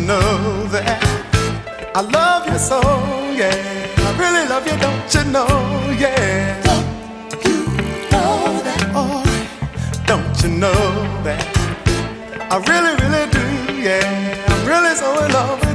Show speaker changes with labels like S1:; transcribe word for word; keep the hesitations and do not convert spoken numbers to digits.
S1: know that I love you so, yeah. I really love you, don't you know, yeah.
S2: Don't you know that?
S1: Oh, don't you know that I really, really do, yeah. I'm really so in love.